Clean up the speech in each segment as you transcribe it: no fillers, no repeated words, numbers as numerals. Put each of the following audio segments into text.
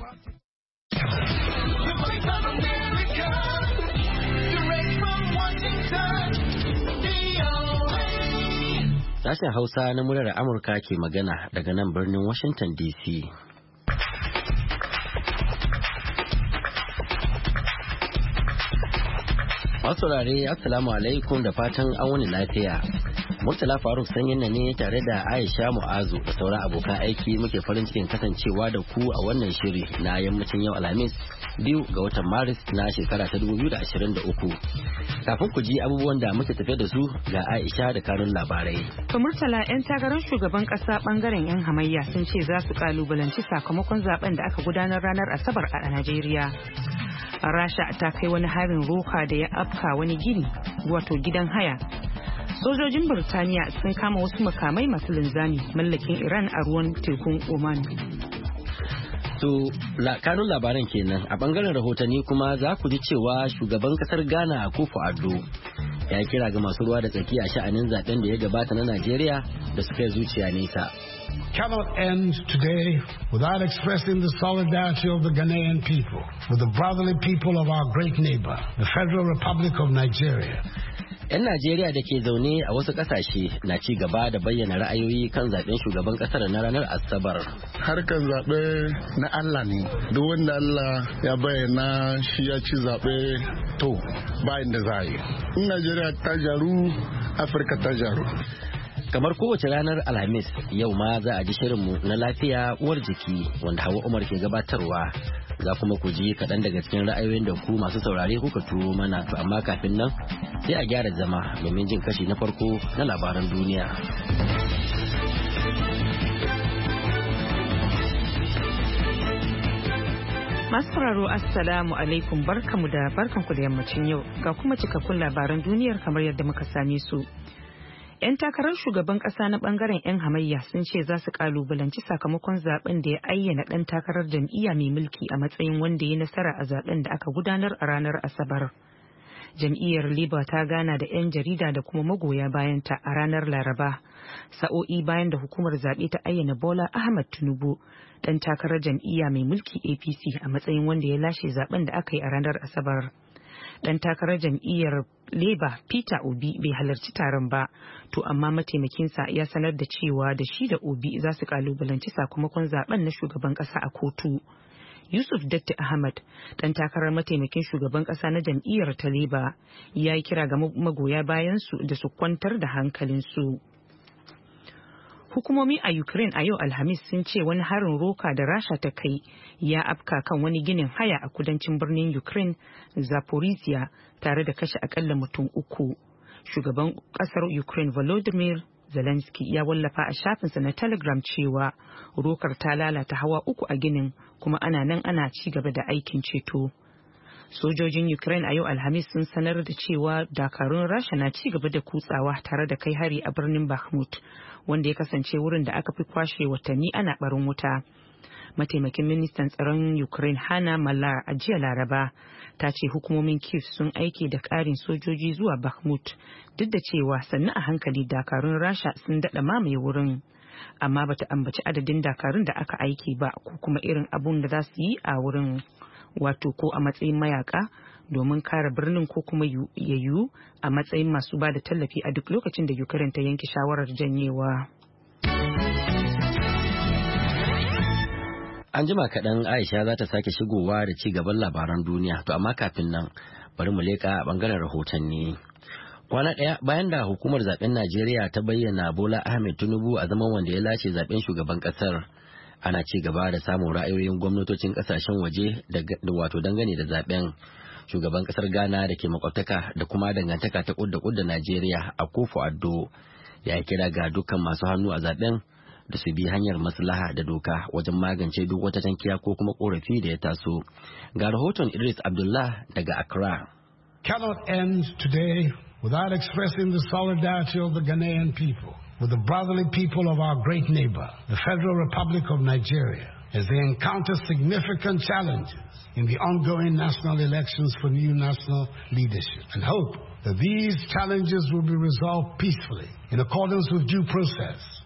Sashen Hausa na muryar Amurka ke magana daga nan birnin Washington DC. Masu saurare, Assalamu alaikum da fatan an wani lafiya. Murtala Faruk sanyin ne tare da Aisha Mu'azu da sauran abokan aiki muke farin cikin kasancewa da ku a wannan shiri na yammacin yau Alhamis 2 ga watan Maris na shekara ta 2023. Kafin ku ji abubuwan da muke tafe da su ga Aisha da kanun labarai. To Murtala, 'yan takarar shugaban kasa bangaren 'yan hamayya sun ce za su kalubalanci sakamakon zaben da aka gudanar ranar Asabar a Najeriya. Rasha ta kai wani harin roka da ya afka wani gini wato gidan haya. Sojojin Burtaniya sun kama wasu makamai masu linzami mallakin Iran a ruwan tekun Oman. To, kanun labaran kenan a bangaren rahotanni kuma za ku ji cewa shugaban kasar Ghana Akufo-Addo ya kira ga masu ruwa da tsaki a sha'anin zaben da ya gabata na Najeriya da suka yi zuciya nesa. Cannot end today without expressing the solidarity of the Ghanaian people with the brotherly people of our great neighbor, the Federal Republic of Nigeria. 'Yan Najeriya da ke zaune a wasu kasashe na ci gaba da bayyana ra'ayoyi kan zaben shugaban kasar na ranar Asabar. Harkar zaɓe na Allah ne, duk wanda Allah ya bayyana shi ya ci zaɓe to bayan da za a yi. In Najeriya ta jaru, Afirka ta jaru. Kamar kowace ranar Alhamis, yau ma za a ji shirinmu na lafiya uwar jiki wanda Hawa Umar ke gabatarwa. Za kuma ku ji kaɗan daga cikin ra'ayoyin da ku masu saurare kuka turo mana, to amma kafin nan sai a gyara zama domin jin kashi na farko na labaran duniya. Masu sauraro, Assalamu alaikum, barkanku da yammacin yau ga kuma cikakkun labaran duniyar kamar yadda muka same su. 'Yan takarar shugaban kasa na bangaren 'yan hamayya sun ce za su kalubalanci sakamakon zaben da ya ayyana dan takarar jam'iyya mai mulki a matsayin wanda ya nasara a zaben da aka gudanar a ranar Asabar. Jam'iyyar Labour ta gana da 'yan jarida da kuma magoya bayanta a ranar Laraba, sa'o'i bayan da hukumar zaɓe ta ayyana Bola Ahmed Tinubu dan takarar jam'iyya mai mulki APC a matsayin wanda ya lashe zaben da aka yi a ranar Asabar. Dan takarar jam'iyyar Labour Peter Obi bai halarci taron ba, to amma mataimakinsa ya sanar da cewa da shi da Obi za su kalubalanci sakamakon zaben na shugaban kasa a kotu. Yusuf Datti Ahmad, dan takarar mataimakin shugaban kasa na jam'iyyar ta Labour, ya yi kira ga magoya bayansu da su kwantar da hankalinsu. Hukumomi a Ukraine a yau Alhamis sun ce wani harin roka da Rasha ta kai ya afka kan wani ginin haya a kudancin birnin Ukraine, Zaporizhia, tare da kashe akalla mutum 3. Shugaban kasar Ukraine Volodymyr Zelensky ya wallafa a shafinsa na Telegram cewa rokar ta lalata hawa 3 a ginin, kuma ana nan ana ci gaba da aikin ceto. Sojojin Ukraine a yau Alhamis sun sanar da cewa dakarun Rasha na ci gaba da kutsawa tare da kai hari a birnin Bakhmut, wanda ya kasance wurin da aka fi kwashe watanni ana barin wuta. Mataimakin ministan tsaron Ukraine Hanna Maliar a jiya Laraba ta ce hukumomin Kyiv sun aike da ƙarin sojoji zuwa Bakhmut, duk da cewa sannu a hankali dakarun Rasha sun daɗa mamaye wurin. Amma bata ambaci adadin dakarun da aka aike ba ko kuma irin abun da za su yi a wurin, wato ko a matsayin mayaka domin kare birnin ko kuma yayyu a matsayin masu ba da tallafi a duk lokacin da Ukraine ta yanke shawarar janyewa. An jima kaɗan Aisha za ta sake shigowa da ci gaban labaran duniya, to amma kafin nan bari mu leƙa a ɓangaren rahotanni. Kwana ɗaya bayan da hukumar zaben Najeriya ta bayyana Bola Ahmed Tinubu a zaman wanda ya lashe zaben shugaban ƙasar, ana ci gaba da samun ra'ayoyin gwamnatocin ƙasashen waje da wato dangane da zaben. Shugaban ƙasar Ghana da ke makwabtaka da kuma dangantaka ta ƙudda Najeriya Akufo-Addo ya kira ga dukkan masu hannu a zaben da su bi hanyar maslaha da doka wajen magance duk wata tankiya ko kuma korafi da ya taso. Ga rahoton Idris Abdullah daga Accra. Cannot end today without expressing the solidarity of the Ghanaian people with the brotherly people of our great neighbor, the Federal Republic of Nigeria, as they encounter significant challenges in the ongoing national elections for new national leadership, and hope that these challenges will be resolved peacefully in accordance with due process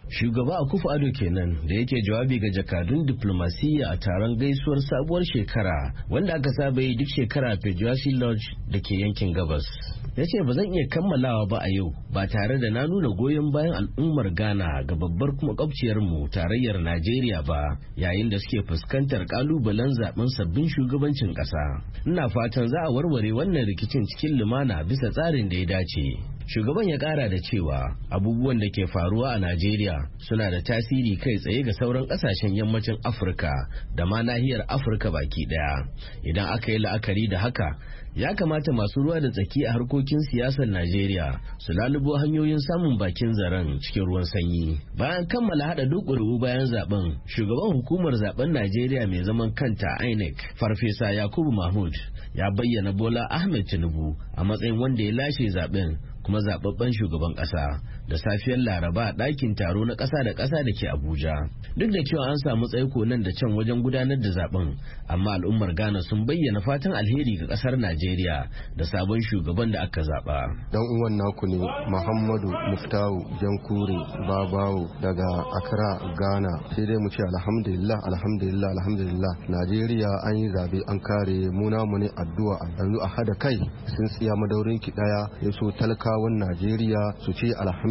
Shugaba Akufo-Addo kenan da yake jawabi ga jakadun diplomasiyya a taron gaisuwar sabuwar shekara wanda aka saba yi duk shekara a Pejuasi Lodge da ke yankin gabas. Ya ce ba zan iya kammalawa ba a yau ba tare da na nuna goyon bayan al'ummar Ghana ga babbar kuma mu tarayyar Najeriya ba yayin da suke fuskantar kalubalen zaben sabbin shugabancin ƙasa. Ina fatan za a warware wannan rikicin cikin lumana bisa tsarin da ya dace. Shugaban ya kara da cewa abubuwan da ke faruwa a Najeriya suna da tasiri kai tsaye ga sauran kasashen yammacin Afirka da ma nahiyar Afirka baki daya. Idan aka yi la'akari da haka, ya kamata masu ruwa da tsaki a harkokin siyasar Najeriya su lalubo hanyoyin samun bakin zaren cikin ruwan sanyi. Bayan kammala hada duk ƙuri'u bayan zaben, shugaban hukumar zaben Najeriya mai zaman kanta INEC, Farfesa Yakubu Mahmud, ya bayyana Bola Ahmed Tinubu a matsayin wanda ya lashe zaben kuma zababben shugaban kasa da safiyar Laraba a ɗakin taro na ƙasa da ƙasa da ke Abuja. Duk da cewa an samu tsaiko nan da can wajen gudanar da zaben, amma al'ummar Ghana sun bayyana fatan alheri ga ƙasar Najeriya da sabon shugaban da aka zaba. Dan uwan naku ne Muhammadu Muftahu Jankure Babawo daga Accra, Ghana. Sai dai mu ce alhamdulillah, alhamdulillah, alhamdulillah. Najeriya an yi zabe an kare mu namu ne addu'a yanzu a hada kai sun tsiya madaurin ki daya yaso talakawan Najeriya su ce alhamdulillah.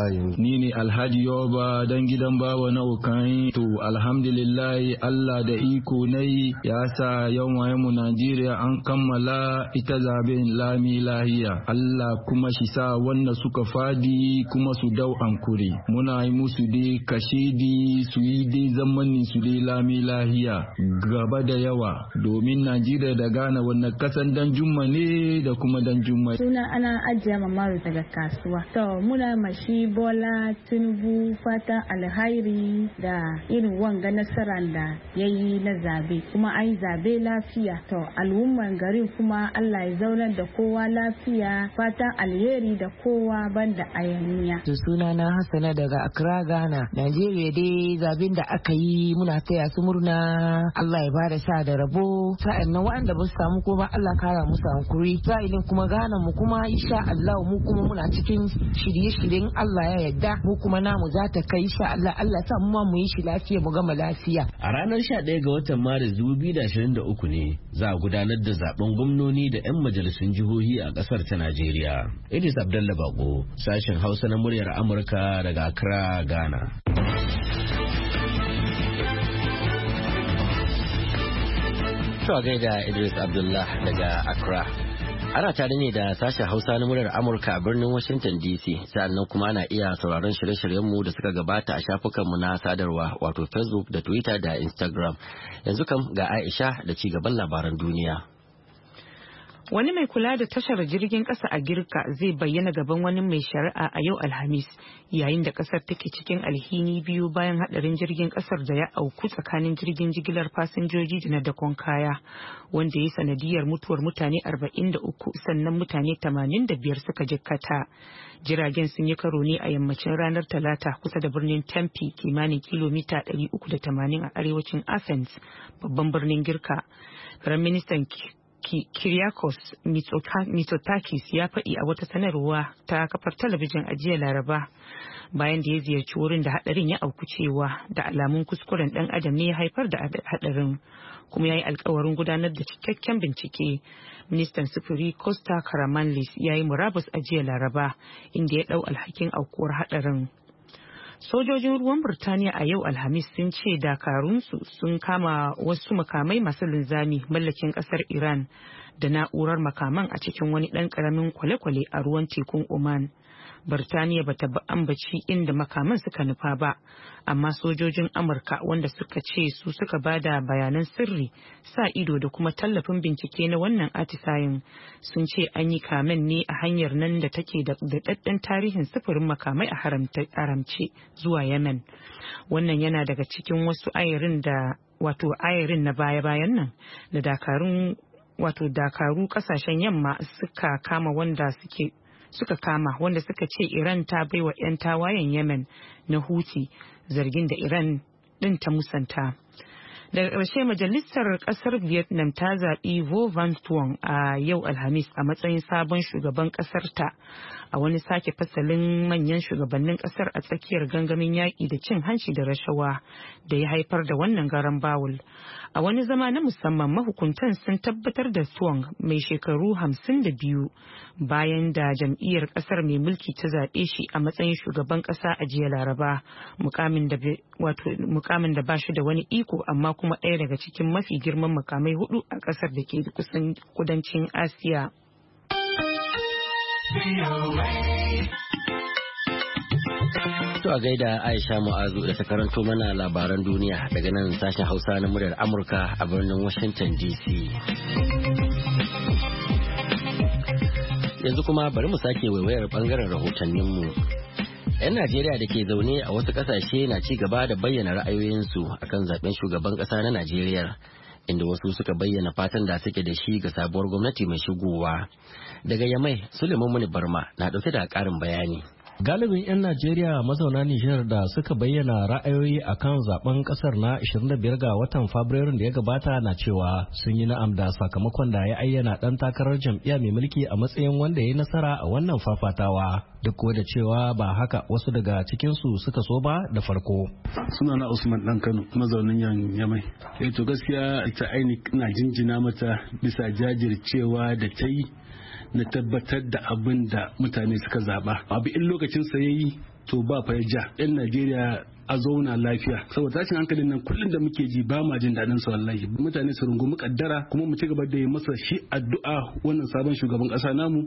Ni ne Alhaji Yoba dan gidan bawa na Ukan. To alhamdulillah Allah da iko nai ya sa yawan mu Najeriya an kammala ita zaben lami lahiya. Allah kuma shi sa wanda suka fadi kuma su dau ankuri. Muna yi musu dai kashedi su yi dai zamanin su dai lami lahiya gaba da yawa domin Najeriya da Ghana wannan kasan dan jumma ne da kuma dan jumma. Suna ana ajiya mamaru daga kasuwa. To muna mashi Bola Tinubu fatan alhairi da irin wanga nasarar da ya yi na zabe kuma an yi zabe lafiya. To al'umman garin kuma Allah ya zaunar da kowa lafiya, fatan alheri da kowa banda ayaniya. Suna na Hassana daga Accra, Ghana. Najeriya dai zabin da aka yi muna taya su murna, Allah ya bada sa da rabo. Sa'an nan waɗanda ba su samu ko ba Allah kara musu hankuri. Sa'ilin kuma Ghana mu kuma insha Allah mu kuma muna cikin shirye-shiryen Allah ya yarda mu kuma namu za ta kai insha Allah. Allah sa mu ma mu yi shi lafiya mu gama lafiya. A ranar 11 ga watan Maris 2023 ne za a gudanar da zaben gwamnoni da 'yan majalisun jihohi a kasar ta Najeriya. Idris Abdullah Bako, sashen Hausa na muryar Amurka daga Accra, Ghana. To gaida Idris Abdullah daga Accra. Ana tare ne da sashen Hausa na muryar Amurka a birnin Washington DC, sannan kuma ana iya sauraron shirye-shiryenmu da suka gabata a shafukanmu na sadarwa wato Facebook da Twitter da Instagram. Yanzu kam ga Aisha da ci gaban labaran duniya. Wani mai kula da tashar jirgin ƙasa a Girka zai bayyana gaban wani mai shari'a a yau Alhamis, yayin da ƙasar take cikin alhini biyu bayan hadarin jirgin ƙasar da ya auku tsakanin jirgin jigilar fasinjoji da na dakon kaya, wanda ya sanadiyar mutuwar mutane 43 sannan mutane 85 suka jikkata. Jiragen sun yi karo ne a yammacin ranar Talata kusa da birnin Tempe, kimanin kilomita 380 a arewacin Athens, babban birnin Girka. Firaministan Kyriakos Mitsotakis ya faɗi a wata sanarwa ta kafar talabijin a jiya Laraba bayan da ya ziyarci wurin da hadarin ya auku cewa da alamun kuskuren dan adam ne ya haifar da hadarin, kuma ya yi alkawarin gudanar da cikakken bincike. Ministan sufuri Costa Karamanlis ya yi murabus a jiya Laraba inda ya ɗau alhakin aukuwar hadarin. Sojojin ruwan Burtaniya a yau Alhamis sun ce dakarunsu sun kama wasu makamai masu linzami mallakin kasar Iran da na'urar makaman a cikin wani ɗan ƙaramin kwale-kwale a ruwan tekun Oman. Burtaniya bata ambaci inda makaman suka nufa ba, amma sojojin Amurka wanda suka ce su suka bada bayanan sirri, sa ido da kuma tallafin bincike na wannan atisayin sun ce an yi kamen ne a hanyar nan da take da daɗaɗɗen tarihin sufurin makamai a haramce zuwa Yemen. Wannan yana daga cikin wasu ayarin na baya-bayan nan da dakaru kasashen yamma suka kama wanda suka ce Iran ta baiwa 'yan tawayen Yemen na Houthi, zargin da Iran din ta musanta. Daga ƙarshe majalisar ƙasar Vietnam ta zaɓi Vo Van Thuong a yau Alhamis a matsayin sabon shugaban ƙasar ta a wani sake fasalin manyan shugabannin ƙasar a tsakiyar gangamin yaƙi da cin hanci da rashawa da ya haifar da wannan garan bawul. A wani zama na musamman mahukuntan sun tabbatar da Thuong mai shekaru 52 bayan da jam'iyyar ƙasar mai mulki ta zaɓe shi a matsayin shugaban ƙasa a jiya Laraba, mukamin da ba shi da wani iko amma kuma ɗaya daga cikin mafi girman makamai hudu a ƙasar da ke kusan kudancin Asiya. To a gaida Aisha Mu'azu da ta karanto mana labaran duniya daga nan sashen Hausa na muryar Amurka a birnin Washington DC. Yanzu kuma bari mu sake waiwayar bangaren rahotanninmu. 'Yan Najeriya da ke zaune a wasu kasashe na ci gaba da bayyana ra'ayoyinsu akan zaben shugaban ƙasa na Najeriya, inda wasu suka bayyana fatan da suke da shi ga sabuwar gwamnati mai shigowa. Daga Yamai, Suleiman Muni Barma na ɗauke da ƙarin bayani. Galibin 'yan Najeriya mazauna Nijar da suka bayyana ra'ayoyi a kan zaben kasar na 25 ga watan Fabrairun da ya gabata na cewa sun yi na'am da sakamakon da ya ayyana ɗan takarar jam'iyya mai mulki a matsayin wanda ya yi nasara a wannan fafatawa. Duk da cewa ba haka wasu daga cikinsu suka so ba da farko. Sunana Usman Dan Kano, mazaunin Yamai. To gaskiya ita ainihin na jinjina mata bisa jajircewa da ta yi na tabbatar da abin da mutane suka zaba. Abu in lokacin sa yayi to ba fa ja. Yan Najeriya a zauna lafiya, saboda tashin hankalin nan kullum da muke ji ba ma jin daɗin sa wallahi. Mutane su rungumi kaddara kuma mu ci gaba da yi masa shi addu'a wannan sabon shugaban ƙasa namu.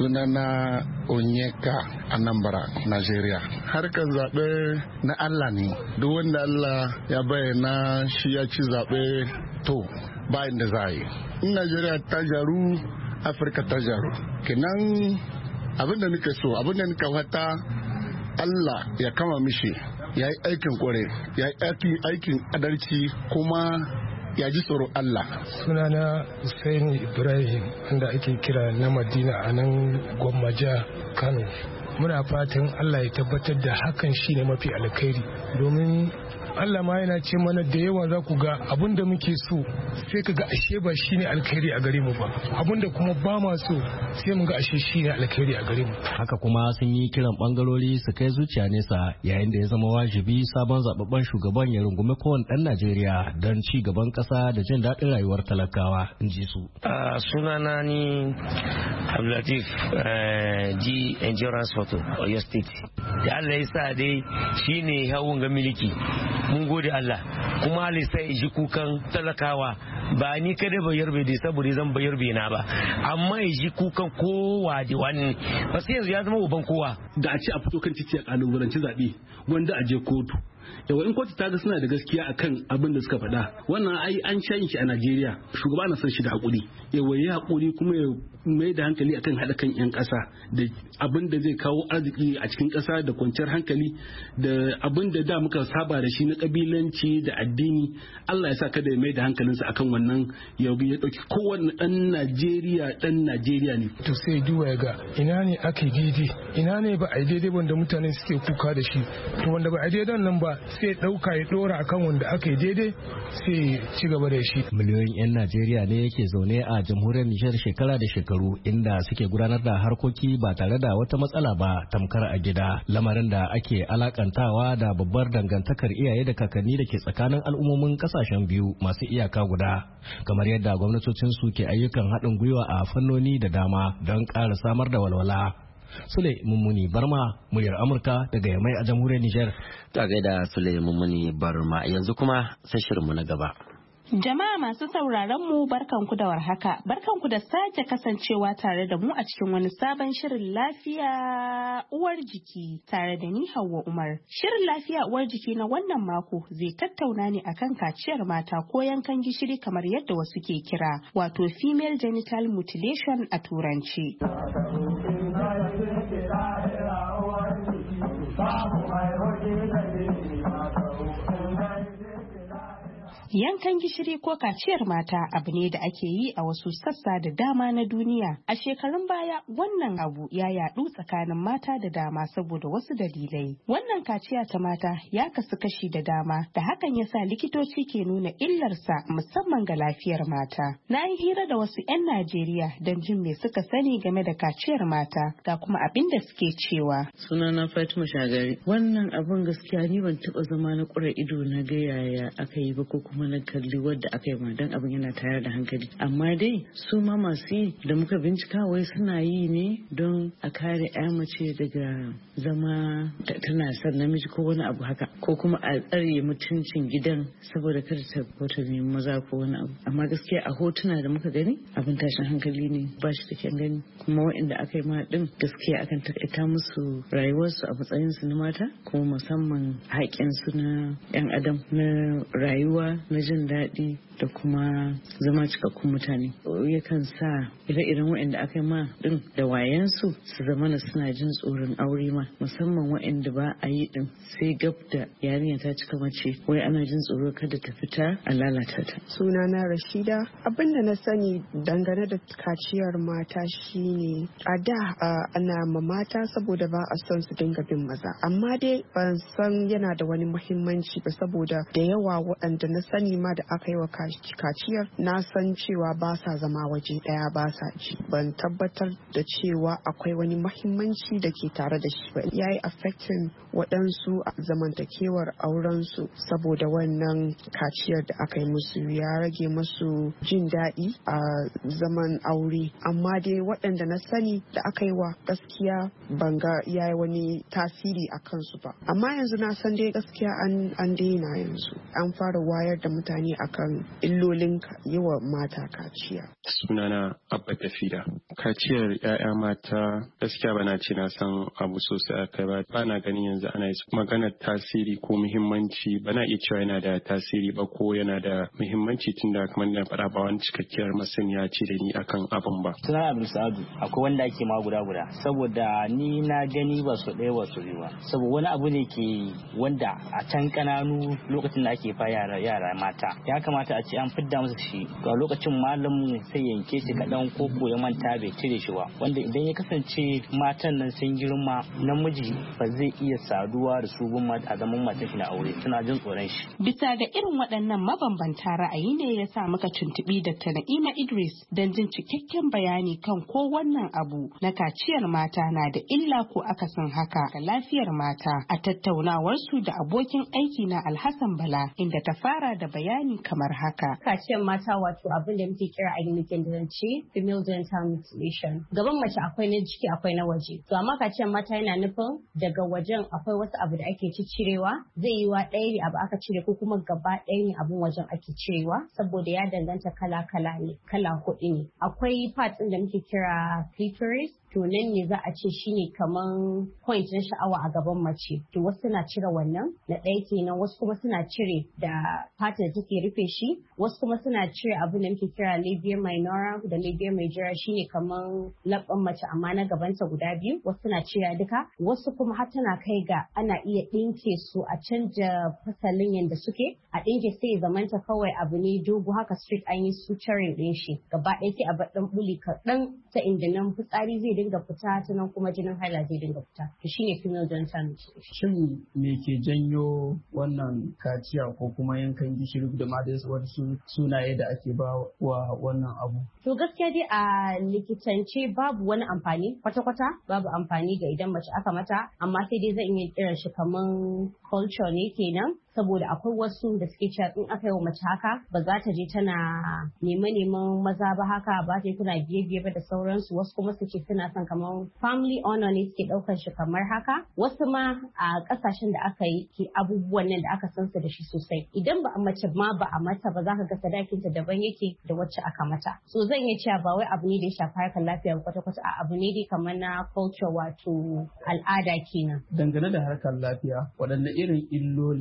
Sunana Onyeka Anambra, Najeriya. Harkar zaɓe na Allah ne, duk wanda Allah ya bayyana shi ya ci zaɓe to ba inda za a yi. In Najeriya ta jaru, Afirka ta jaru. Kenan abinda nika so, abinda nika fata Allah ya kama mishi, ya yi aikin kware, ya yi aikin adalci kuma ya ji tsoron Allah. Sunana Hussaini Ibrahim wanda ake kira na Madina a nan Gwammaja, Kano. Muna fatan Allah ya tabbatar da hakan shine mafi alkhairi, domin Allah ma yana ce mana da yawa za ku ga abin da muke so sai ka ga ashe ba shine alkhairi a gare mu ba, abin da kuma ba ma so sai mun ga ashe shine alkhairi a gare mu. Haka kuma sun yi kiran bangarori su kai zuciya nesa yayin da ya zama wajibi sabon zababben shugaban ya rungumi kowane dan Najeriya don ci gaban kasa da jin daɗin rayuwar talakawa, in ji su. Sunana ni Abdulatif G Endurance Photo Oyo State. Da Allah ya sa dai shine hawan ga miliki. Mun gode Allah kuma Allah sai ji kukan talakawa, ba ni kada bayar bai dai saboda zan bayar bai na ba, amma ya ji kukan kowa da wani, ba sai yanzu ya zama uban kowa. Da a ce a fito kan titi a kalubalanci zaɓe wanda a je kotu. Yawa in kotu ta ga suna da gaskiya akan abin da suka faɗa, wannan ai an sha shi a Najeriya, shugaba na son shi da hakuri. Yawa ya hakuri kuma ya mai da hankali akan haɗa kan 'yan ƙasa da abin da zai kawo arziki a cikin ƙasa da kwanciyar hankali da abin da da muka saba da shi na kabilanci da addini. Allah ya sa kada ya mai da hankalinsa akan wannan, ya ɗauki kowanne ɗan Najeriya ne. To sai duba ya ga ina ne ake daidai, ina ne ba a daidai wanda mutane suke kuka da shi, to wanda ba a daidai nan ba sai ɗauka ya ɗora akan wanda aka yi daidai sai ci gaba da shi. Miliyoyin 'yan Najeriya ne yake zaune a jamhuriyar Nijar shekara da shekaru inda suke gudanar da harkoki ba tare da wata matsala ba tamkar a gida, lamarin da ake alakantawa da babbar dangantakar iyaye da kakanni da ke tsakanin al'ummomin kasashen biyu masu iyaka guda, kamar yadda gwamnatocin su ke ayyukan haɗin gwiwa a fannoni da dama don ƙara samar da walwala. Sule Mummuni Barma, muryar Amurka daga Yamai a jamhuriyar Nijar. Ta gaida Sule Mummuni Barma, yanzu kuma sai shirinmu na gaba. Jama'a masu sauraron mu barkanku da warhaka, barkanku da sake kasancewa tare da mu a cikin wani sabon shirin lafiya uwar jiki tare da ni Hauwa Umar. Shirin lafiya uwar jiki na wannan mako zai tattauna ne akan kaciyar mata ko yankan gishiri kamar yadda wasu ke kira, wato female genital mutilation a turanci. Yankan gishiri ko kaciyar mata abu ne da ake yi a wasu sassa da dama na duniya. A shekarun baya wannan abu ya yaɗu tsakanin mata da dama saboda wasu dalilai. Wannan kaciya ta mata ya kasu kashi da dama da hakan ya sa likitoci ke nuna illarsa musamman ga lafiyar mata. Na yi hira da wasu 'yan Najeriya don jin me suka sani game da kaciyar mata ga kuma abin da suke cewa. Sunana Fatima Shagari. Wannan abin gaskiya ni ban taɓa zama na ƙura ido na ga yaya aka yi ba ko kuma na kalli wadda aka yi ma don abin yana tayar da hankali. Amma dai su ma masu yi da muka bincika wai suna yi ne don a kare 'ya mace daga zama tana son namiji ko wani abu haka ko kuma a tsare mutuncin gidan saboda kada ta bauta mai maza ko wani abu. Amma gaskiya a hotuna da muka gani abin tashin hankali ne ba shi da kyan gani kuma waɗanda aka yi ma din gaskiya akan takaita musu rayuwarsu a matsayinsu na mata kuma musamman haƙƙinsu na 'yan adam na rayuwa na jin daɗi da kuma zama cikakkun mutane yakan sa ire-iren waɗanda aka yi ma din da wayansu su zama na suna jin tsoron aure ma musamman waɗanda ba a yi din sai gab da yarinya ta cika mace wai ana jin tsoro kada ta fita a lalata ta. Sunana Rashida, abin da na sani dangane da kaciyar mata shine a da ana ma mata saboda ba a son su dinga bin maza, amma dai ban san yana da wani muhimmanci ba saboda da yawa waɗanda na sani ma da aka yi wa kaciyar na san cewa ba sa zama waje ɗaya ba sa ji, ban tabbatar da cewa akwai wani muhimmanci da ke tare da shi ba. Ya yi affecting waɗansu a zamantakewar aurensu saboda wannan kaciyar da aka yi musu ya rage musu jin daɗi a zaman aure, amma dai waɗanda na sani da aka yi wa gaskiya ban ga ya yi wani tasiri a kansu ba. Amma yanzu na san dai gaskiya an daina yanzu an fara wayar da mutane akan illolin yi wa mata kaciya. Sunana Abba Tafida. Kaciyar 'ya'ya mata gaskiya bana ce na san abu sosai a kai ba na gani yanzu ana maganar tasiri ko muhimmanci bana iya cewa yana da tasiri ba ko yana da muhimmanci tunda kamar na faɗa ba wani cikakkiyar masaniya ce da ni akan abin ba. Sunana Abdul Sa'adu akwai wanda ake ma guda saboda ni na gani ba su ɗaya ba su biyu ba saboda wani abu ne ke wanda a can kananu lokacin da ake fa yara mata ya kamata a ce an fidda musu shi to a lokacin malamin sai yanke shi kaɗan ko ya manta bai cire shi ba wanda idan ya kasance matan nan sun girma namiji ba zai iya saduwa da su a zaman matan shi na aure suna jin tsoron shi. Bisa ga irin waɗannan mabambanta ra'ayi ne ya sa muka tuntuɓi Dr. Na'ima Idris don jin cikakken bayani kan ko wannan abu na kaciyar mata na da illa ko akasin haka ga lafiyar mata a tattaunawarsu da abokin aiki na Alhassan Bala inda ta fara da bayani kamar haka. Kaciyar mata wato abin da muke kira a likitanci female genital mutilation. Gaban mace akwai na ciki akwai na waje. To amma kaciyar mata yana nufin daga wajen akwai wasu abu da ake cirewa zai yi wa ɗaya ne abu aka cire ko kuma gaba ɗaya ne abun wajen ake cirewa saboda ya danganta kala-kala ne kala huɗu ne. Akwai parts ɗin da muke kira clitoris to nan ne za a ce shine kaman point na sha'awa a gaban mace to wasu na cire wannan na ɗaya kenan wasu kuma suna cire da fata da take rufe shi wasu kuma suna cire abin da muke kira labia minora da labia majora shine kaman labban mace amma na gabanta guda biyu wasu suna cire duka wasu kuma har tana kai ga ana iya ɗinke su a canja fasalin yanda suke a ɗinke sai zamanta kawai abu ne dogo haka straight an yi suturing ɗin shi gaba ɗaya sai a bar ɗan buli kaɗan ta inda nan fitsari zai dinga fita ta nan kuma jinin haila zai dinga fita to shine female genital mutilation. Shin me ke janyo wannan kaciya ko kuma yankan gishiri da ma dai wasu sunaye da ake ba wa wannan abu? To gaskiya dai a likitance babu wani amfani kwata-kwata babu amfani ga idan mace aka mata amma sai dai zan iya kiran shi kaman culture ne kenan saboda akwai wasu da suke cewa in aka yi wa mace haka ba za ta je tana neman maza ba haka ba ta tana biye ba da sauransu wasu kuma su ce suna son kamar family honor ne suke daukar shi kamar haka wasu ma a kasashen da aka yi ke abubuwan nan da aka san su da shi sosai idan ba a mace ma ba a mata ba za ka ga sadakinta daban yake da wacce aka mata so zan iya cewa ba wai abu ne da ya shafi harkar lafiya kwata-kwata a abu ne dai kamar na culture wato al'ada kenan. Dangane da harkar lafiya waɗanne irin illoli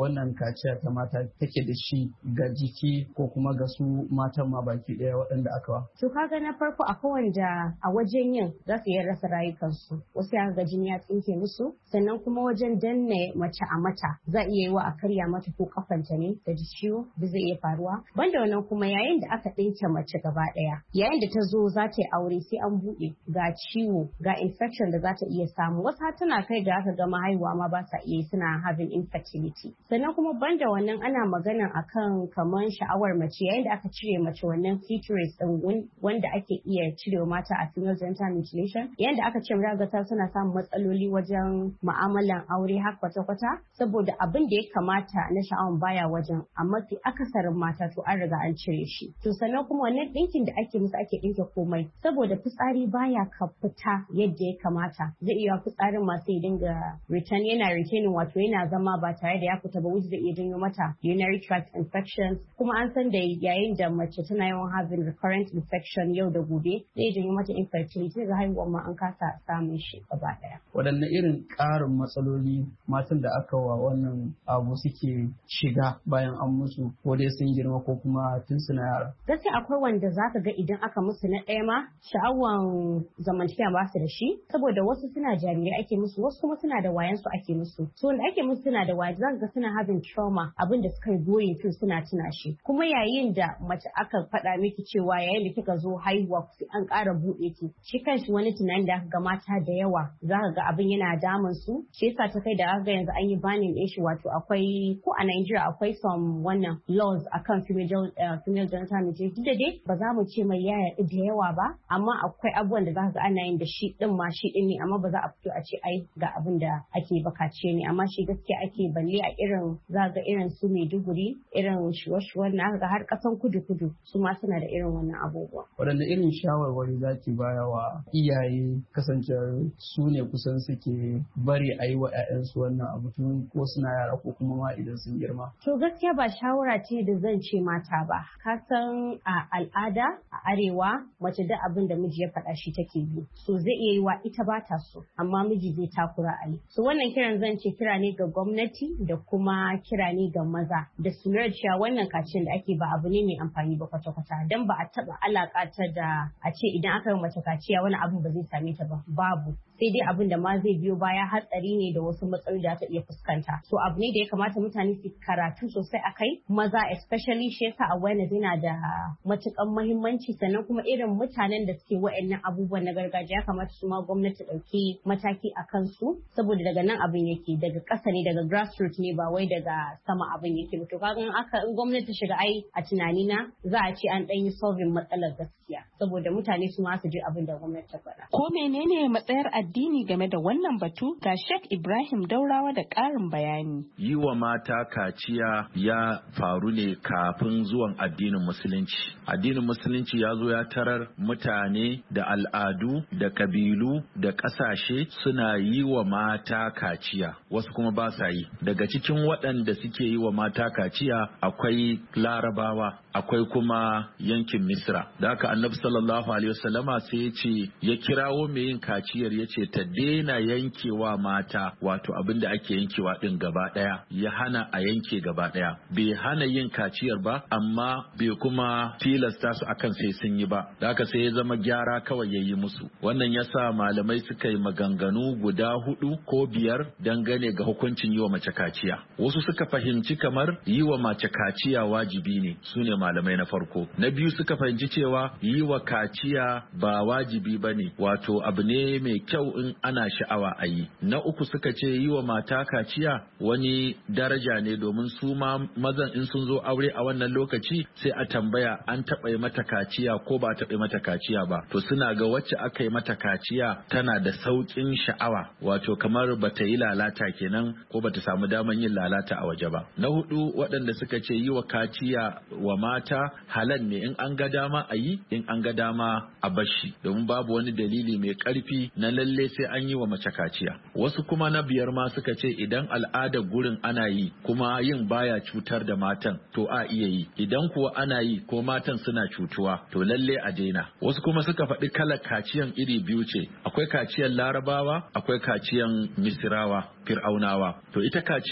wannan kaciya ta mata take da shi ga jiki ko kuma ga su matan ma baki ɗaya waɗanda aka wa? To kaga na farko akwai wanda a wajen yin za su iya rasa rayukansu, wasu ya ga jini ya tsinke musu, sannan kuma wajen danne mace a mata za a iya yi wa a karya mata ko kafanta ne da ciwo da zai iya faruwa. Banda wannan kuma yayin da aka ɗinke mace gaba ɗaya, yayin da ta zo za ta yi aure sai an buɗe ga ciwo ga infection da za ta iya samu, wasu har tana kai ga aka gama haihuwa ma ba sa iya suna having infertility. Sannan kuma banda wannan ana magana akan kamar sha'awar mace yayin da aka cire mace wannan clitoris din wanda ake iya cirewa mata a female genital mutilation, yayin da aka ce mata suna samun matsaloli wajen mu'amalan aure har kwata-kwata saboda abin da ya kamata na sha'awan baya wajen, amma fi akasarin mata to an riga an cire shi. To sannan kuma wannan ɗinkin da ake musu ake ɗinke komai saboda fitsari baya ka fita yadda ya kamata, zai iya fitsarin masu ya dinga retaining wato yana zama ba tare da ya fita ba, wuce zai iya janyo mata urinary tract infections. Kuma an san da yayin da mace tana yawan having recurrent infection yau da gobe zai janyo mata infertility ga haihuwar ma an kasa samun shi gaba daya. Waɗanne irin ƙarin matsaloli matan da aka wa wannan abu suke shiga bayan an musu ko dai sun girma ko kuma tun suna yara? Gaskiya akwai wanda zaka ga idan aka musu na ɗaya ma sha'awan zamantakewa ba su da shi saboda wasu suna jarirai ake musu, wasu kuma suna da wayan su ake musu. So wanda ake musu suna da wayan zaka ga suna having trauma, abin da suka yi goyin tun suna tuna shi. Kuma yayin da mace aka faɗa miki cewa yayin da kika zo haihuwa an ƙara buɗe ki, shi kanshi wani tunani da aka ga mata da yawa zaka ga abin yana damun su, shi yasa ta kai da aka ga yanzu an yi banning ɗin shi, wato akwai ko a Nigeria akwai some wannan laws akan female genital mutilation. Duk da dai ba za mu ce mai yaya da yawa ba, amma akwai abubuwan da zaka ga ana yin da shi din ma shi din ne, amma ba za a fito a ce ai ga abin da ake bakace ne, amma shi gaskiya ake balle a irin za ga irin su Maiduguri, irin shuwa-shuwar na ga har kasan kudu su ma suna da irin wannan abubuwa. Waɗanne irin shawarwari za ki baya wa iyaye kasancewar su ne kusan suke bari a yi wa 'ya'yansu wannan abu tun ko suna yara ko kuma ma idan sun girma? To gaskiya ba shawara ce da zan ce mata ba. Ka san a al'ada a arewa mace da abin da miji ya faɗa shi take bi. So zai iya yi wa ita ba ta so, amma miji zai takura a yi. So wannan kiran zan ce kira ne ga gwamnati da kuma kira ne ga maza da su lura cewa wannan kacin da ake ba abu ne mai amfani ba kwata-kwata, dan ba a taɓa alaƙa ta da a ce idan aka yi mace kaciya wani abin ba zai same ta ba, babu. Sai dai abin da ma zai biyo baya hatsari ne da wasu matsaloli da ta iya fuskanta. So abu ne da ya kamata mutane su karatu sosai a kai, maza especially, shi yasa awareness yana da matukan muhimmanci. Sannan kuma irin mutanen da suke wa'annan abubuwan na gargajiya ya kamata su ma gwamnati ɗauki mataki a kansu, saboda daga nan abin yake, daga ƙasa ne, daga grassroots ne, ba wai daga sama abin yake ba. To kaga in gwamnati shiga ai a tunanina za a ce an ɗan yi solving matsalar gaskiya, saboda mutane su ma su je abin da gwamnati ta faɗa. Ko menene matsayar addini game da wannan batu? Ga Sheikh Ibrahim Daurawa da ƙarin bayani. Yi wa mata kaciya ya faru ne kafin zuwan addinin musulunci. Addinin musulunci ya zo ya tarar mutane da al'adu da kabilu da ƙasashe suna yi wa mata kaciya, wasu kuma ba sa yi. Daga cikin waɗanda suke yi wa mata kaciya akwai Larabawa, akwai kuma yankin Misra. Da haka Annabi sallallahu alaihi wasallama sai ya ce ya kirawo mai yin kaciyar ya ce ta daina yankewa mata wato abin da ake yankewa din gaba daya, ya hana a yanke gaba daya. Bai hana yin kaciyar ba, amma bai kuma tilasta su akan sai sun yi ba. Da haka sai ya zama gyara kawai ya yi musu. Wannan yasa malamai suka yi maganganu guda 4 ko 5 dangane ga hukuncin yi wa mace kaciya. Wasu suka fahimci kamar yi wa mace kaciya wajibi ne, su ne malamai na farko. Na biyu suka fahimci cewa yi wa kaciya ba wajibi ba ne, wato abu ne mai kyau in ana sha'awa a yi. Na uku suka ce yi wa mata kaciya wani daraja ne, domin su ma mazan in sun zo aure a wannan lokaci sai a tambaya an taɓa yi mata kaciya ko ba taɓa yi mata kaciya ba. To suna ga wacce aka yi mata kaciya tana da sauƙin sha'awa, wato kamar bata yi lalata kenan ko bata samu daman yin lalata a waje ba. Na hudu waɗanda suka ce yi wa kaciya wa mata halal ne, in an ga dama a yi, in an ga dama a bashi, domin babu wani dalili mai ƙarfi na lalle sai an yi wa mace kaciya. Wasu kuma na 5 ma suka ce idan al'adar gurin ana yi kuma yin baya cutar da matan to a iya yi, idan kuwa ana yi ko matan suna cutuwa to lalle a daina. Wasu kuma suka faɗi kalar kaciyan iri biyu ce, akwai kaciyan Larabawa, akwai kaciyan Misrawa, Fir'aunawa. To ita kaciyan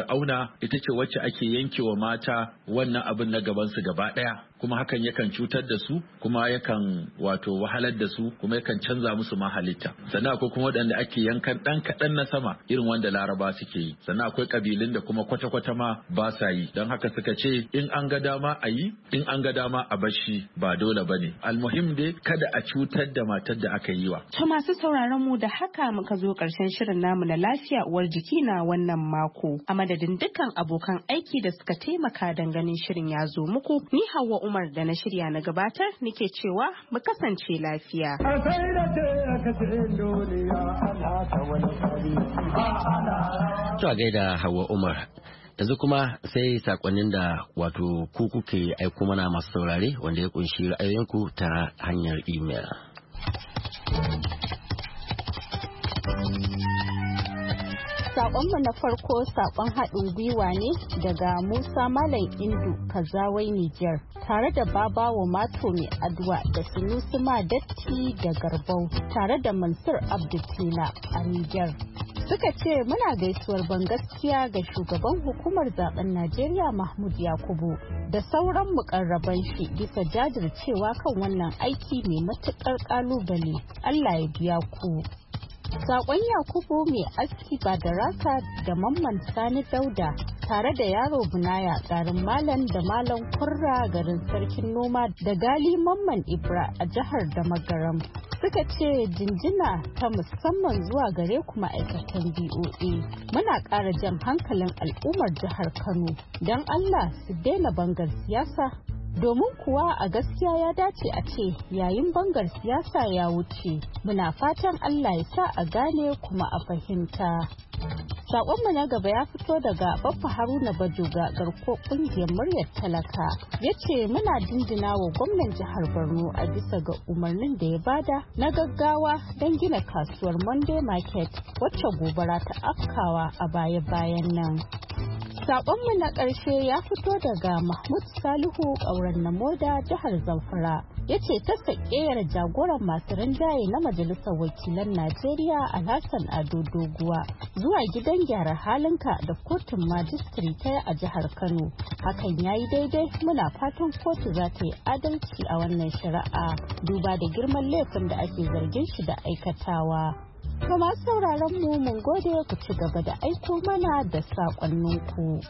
auna ita ce wacce ake yankewa mata wannan abin na gabansu gaba ɗaya, kuma hakan yakan cutar da su, kuma yakan wato wahalar da su, kuma yakan canza musu ma halitta. Sannan akwai kuma waɗanda ake yankan ɗan kaɗan na sama irin wanda Laraba suke yi. Sannan akwai ƙabilun da kuma kwata-kwata ma ba sa yi. Don haka suka ce in an ga dama a yi, in an ga dama a bashi, ba dole ba ne. Almuhim dai kada a cutar da matar da aka yi wa. To masu sauraron mu da haka muka zo ƙarshen shirin namu na lafiya uwar jiki na wannan mako. A madadin dukkan abokan aiki da suka taimaka don ganin shirin ya zo muku, ni Hauwa Umar da na shirya na gabatar nike cewa mu kasance lafiya. To a gaida Hauwa Umar. Yanzu kuma sai sakonnin da wato ku kuke aiko mana masu saurare wanda ya kunshi ra'ayoyinku ta hanyar email. Saƙonmu na farko saƙon haɗin gwiwa ne daga Musa Malam Indu Kazawai Nijar tare da Babawo Mato Mai Adwa da Sunusi Madatti da Garbau tare da Mansur Abdultila a Nijar. Suka ce muna gaisuwar ban gaskiya ga shugaban hukumar zaben Najeriya Mahmud Yakubu da sauran mukarraban shi bisa jajircewa kan wannan aiki mai matuƙar ƙalubale. Allah ya biya ku. Sakon Yakubu mai aski Badaraka da Mamman Sani Dauda tare da yaro Bunaya garin Malam da Malam Kurra garin Sarkin Noma da Gali Mamman Ibra a jihar Damagaram suka ce jinjina ta musamman zuwa gare ku ma'aikatan BOA. Muna ƙara jan hankalin al'ummar jihar Kano don Allah su daina bangar siyasa. Domin kuwa a gaskiya ya dace a ce yayin bangar siyasa ya wuce. Muna fatan Allah ya sa a gane kuma a fahimta. Saƙonmu na gaba ya fito daga Baffa Haruna Bajoga garko ƙungiyar muryar talaka. Ya ce muna dindina wa gwamnan jihar Borno a bisa ga umarnin da ya bada na gaggawa don gina kasuwar Monday Market wacce gobara ta afkawa a baya-bayan nan. Saƙonmu na ƙarshe ya fito daga Mahmud Salihu ƙauren Namoda jihar Zamfara. Ya ce ta sakeyar jagoran masu rinjaye na Majalisar Wakilan Najeriya Alhassan Ado Doguwa zuwa gidan gyara halinka da kotun majistri ta a jihar Kano. Hakan ya yi daidai, muna fatan kotu za ta yi adalci a wannan shari'a duba da girman laifin da ake zargin shi da aikatawa. To masu sauraron mu mun gode ku ci gaba da aiko mana da saƙonninku.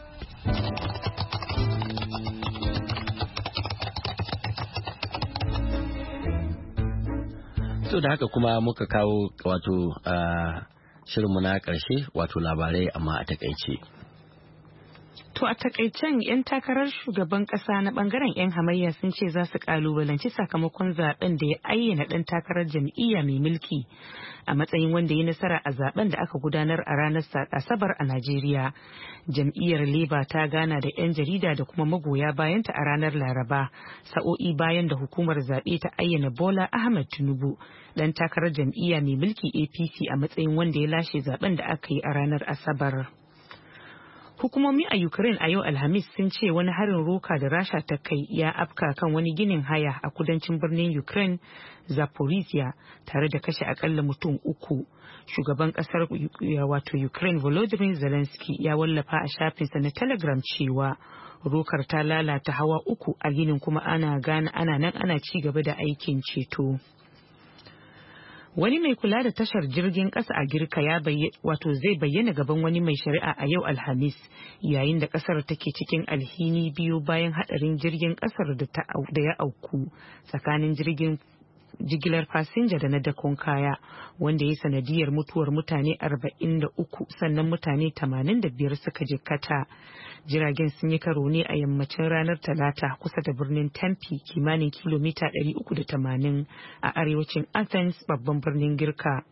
So da haka kuma muka kawo wato shirinmu na ƙarshe wato labarai amma a takaice. To a takaicen 'yan takarar shugaban kasa na bangaren 'yan hamayya sun ce za su kalubalanci sakamakon zaben da ya ayyana dan takarar jam'iyya mai mulki a matsayin wanda ya nasara a zaben da aka gudanar a ranar Asabar a Najeriya. Jam'iyyar Labour ta gana da 'yan jarida da kuma magoya bayanta a ranar Laraba, sa'o'i bayan da hukumar zaɓe ta ayyana Bola Ahmed Tinubu dan takarar jam'iyya mai mulki APC a matsayin wanda ya lashe zaben da aka yi a ranar Asabar. Hukumomi a Ukraine a yau Alhamis sun ce wani harin roka da Rasha ta kai ya afka kan wani ginin haya a kudancin birnin Ukraine, Zaporizhia, tare da kashe akalla mutum 3. Shugaban kasar wato Ukraine Volodymyr Zelensky ya wallafa a shafinsa na Telegram cewa rokar ta lalata hawa 3 a ginin kuma ana ci gaba da aikin ceto. Wani mai kula da tashar jirgin ƙasa a Girka zai bayyana gaban wani mai shari'a a yau Alhamis yayin da ƙasar take cikin alhini biyu bayan hadarin jirgin ƙasar da ya auku tsakanin jigilar fasinja da na dakon kaya wanda ya sanadiyar mutuwar mutane 43 sannan mutane 85 suka jikkata. Jiragen sun yi karo ne a yammacin ranar Talata kusa da birnin Tempe kimanin kilomita 380 a arewacin Athens babban birnin Girka.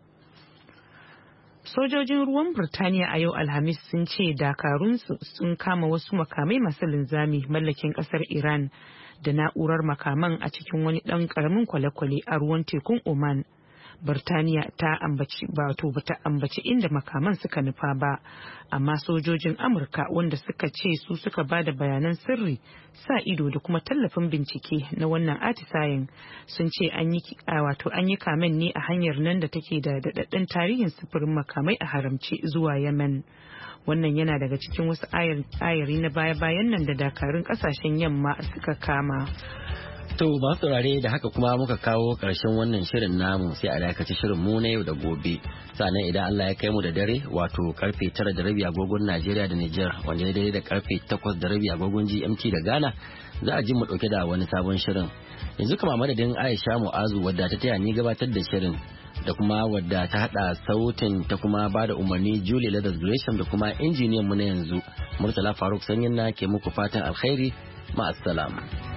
Sojojin ruwan Birtaniya a yau Alhamis sun ce dakarunsu sun kama wasu makamai masu linzami mallakin kasar Iran da na'urar makaman a cikin wani ɗan ƙaramin kwale-kwale a ruwan tekun Oman. Birtaniya ta ambaci inda makaman suka nufa ba, amma sojojin Amurka wanda suka ce su suka ba da bayanan sirri, sa ido da kuma tallafin bincike na wannan atisayen sun ce an yi kamen ne a hanyar nan da take da daɗaɗɗen tarihin sufurin makamai a haramce zuwa Yemen. Wannan yana daga cikin wasu ayari na baya-bayan nan da dakarun kasashen yamma suka kama. To ba saurare da haka kuma muka kawo ƙarshen wannan shirin namu, sai a dakaci shirin mu na yau da gobe. Sannan idan Allah ya kai mu da dare wato karfe 9:30 agogon Najeriya da Nijar, wanda ya daidai da karfe 8:30 agogon GMT da Ghana, za a ji mu dauke da wani sabon shirin. Yanzu kama madadin Aisha Mu'azu wadda ta taya ni gabatar da shirin, da kuma wadda ta hada sautin ta kuma ba da umarni Julie Leathers Gresham, da kuma injiniyan mu na yanzu Murtala Faruk Sanyin na ke muku fatan alkhairi, ma'assalam.